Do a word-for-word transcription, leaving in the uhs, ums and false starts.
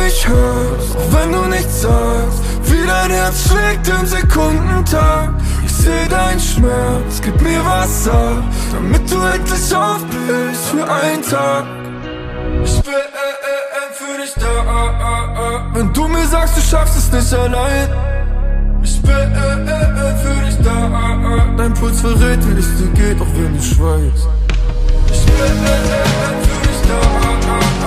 mich hörst, auch wenn du nichts sagst, wie dein Herz schlägt im Sekundentakt. Ich seh deinen Schmerz, gib mir Wasser, damit du endlich aufblähst für einen Tag. Ich bin äh, äh, für dich da, äh, äh, wenn du mir sagst, du schaffst es nicht allein. Ich bin äh, äh, für dich da, äh, äh, dein Puls verrät, wie es dir geht, auch wenn du schweigst. Ich bin äh, äh, für dich da, äh, äh.